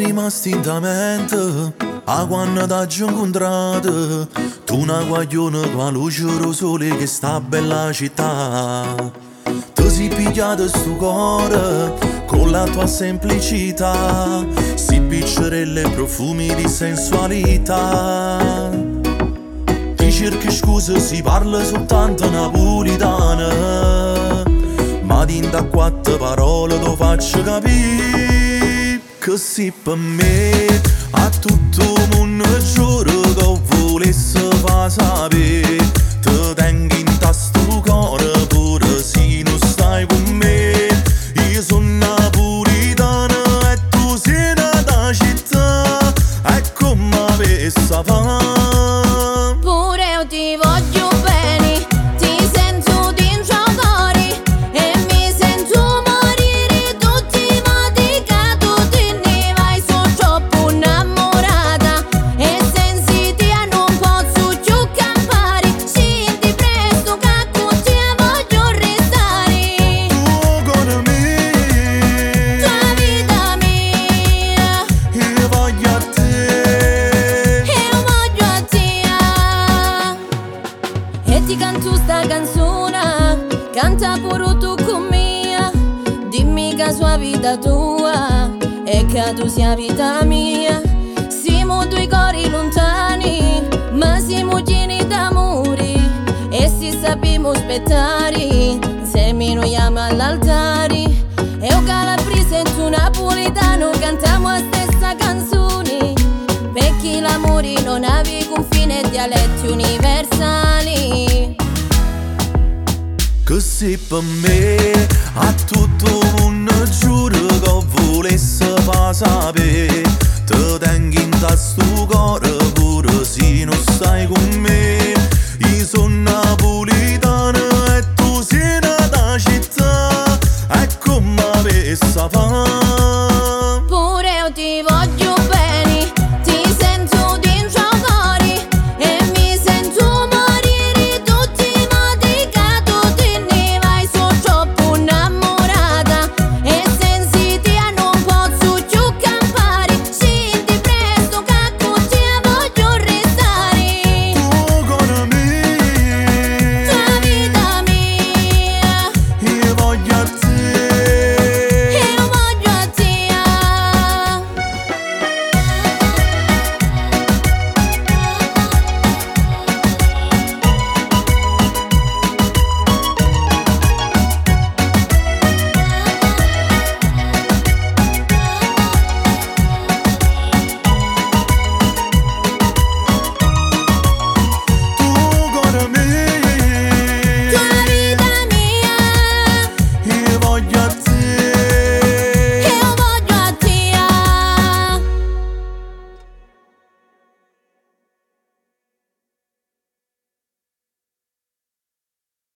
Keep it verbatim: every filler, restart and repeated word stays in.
rimasti intamente a quando t'hai incontrato. Tu una guaglione con la luce del sole che sta bella città. Ti sei pigliato sto cuore con la tua semplicità, si piccerelle e profumi di sensualità. Ti cerchi scuse, si parla soltanto napolitana, ma dinda quattro parole ti faccio capire che sì per me a tutto il mondo giuro che volesse fa sapere. Ti tengo in tasto cuore pure se non stai con me. Io sono napolitana e tu sei nata città, è come avessi fame. Pure io ti voglio bene, ti sento dentro il cuore e mi sento morire tutti i modi che tu te ne vai. Sono troppo innamorata e sensita non posso più campare. Scendi presto che con te voglio restare. Tu con me, Tua vita mia, io voglio a te. io voglio a te. E ti canto sta canzone, canta pure tu con me. Dimmi che sua vita tua e che tu sia vita mia. Siamo due cori lontani, ma siamo pieni d'amore. E se sappiamo aspettare, insieme noi amiamo all'altare. E io calabrese e tu napoletano cantiamo la stessa canzone, perché l'amore non ha confine e dialetti universali. Che se per me a tutto il mondo giuro che volesse fa sapere. Ti tengo in tasto cuore pure se non stai con me. Io sono napolitana e tu sei nata città, è come avessi fame.